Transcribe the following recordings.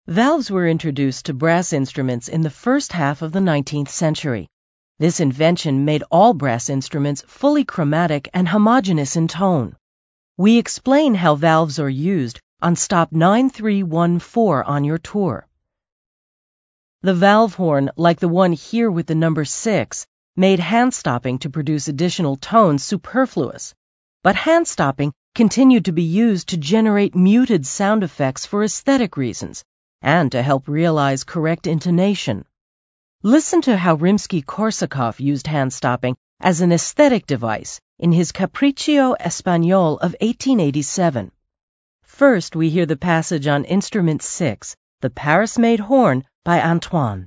Valves were introduced to brass instruments in the first half of the 19th century. This invention made all brass instruments fully chromatic and homogeneous in tone. We explain how valves are used on stop 9314 on your tour. The valve horn, like the one here with the number 6, made hand stopping to produce additional tones superfluous. But hand stopping continued to be used to generate muted sound effects for aesthetic reasons and to help realize correct intonation. Listen to how Rimsky-Korsakov used hand stopping as an aesthetic device in his Capriccio Espagnol of 1887. First, we hear the passage on Instrument 6, the Paris-made horn by Antoine.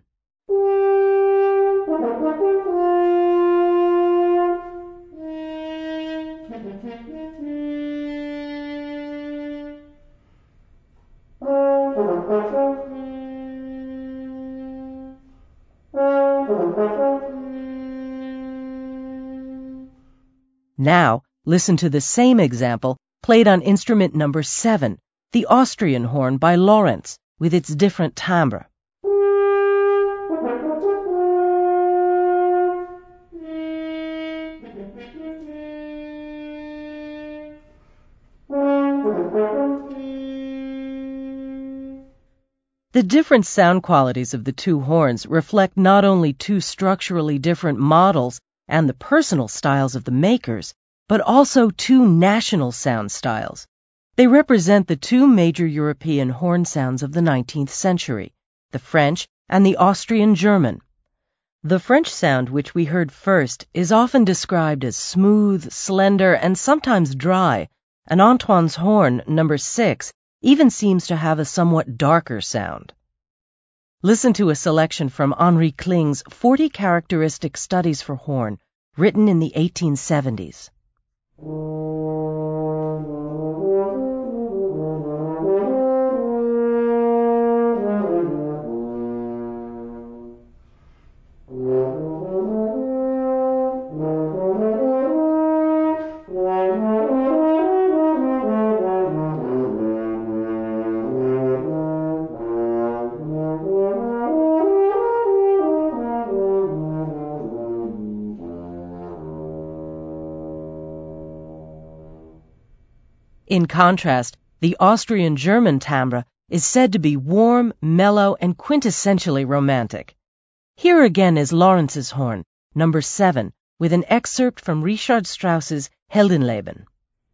Now, listen to the same example played on instrument number 7, the Austrian horn by Lawrence, with its different timbre. The different sound qualities of the two horns reflect not only two structurally different models and the personal styles of the makers, but also two national sound styles. They represent the two major European horn sounds of the 19th century, the French and the Austrian German. The French sound, which we heard first, is often described as smooth, slender, and sometimes dry, and Antoine's horn, number 6, even seems to have a somewhat darker sound. Listen to a selection from Henri Kling's 40 Characteristic Studies for Horn, written in the 1870s. In contrast, the Austrian-German timbre is said to be warm, mellow, and quintessentially romantic. Here again is Lawrence's horn, number 7, with an excerpt from Richard Strauss's Heldenleben.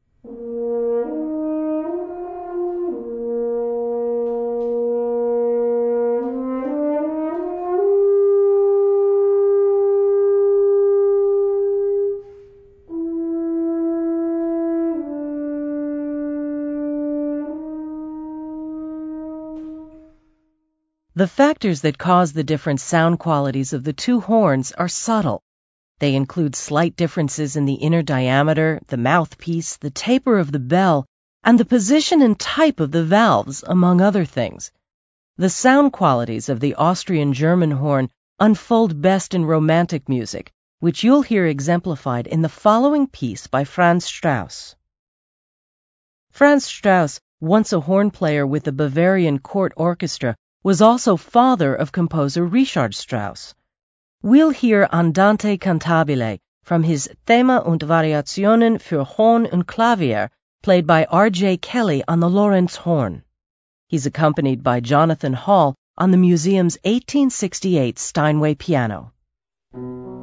The factors that cause the different sound qualities of the two horns are subtle. They include slight differences in the inner diameter, the mouthpiece, the taper of the bell, and the position and type of the valves, among other things. The sound qualities of the Austrian-German horn unfold best in romantic music, which you'll hear exemplified in the following piece by Franz Strauss. Franz Strauss, once a horn player with the Bavarian Court Orchestra, was also father of composer Richard Strauss. We'll hear Andante cantabile from his Thema und Variationen für Horn und Klavier, played by R.J. Kelly on the Lawrence horn. He's accompanied by Jonathan Hall on the museum's 1868 Steinway piano.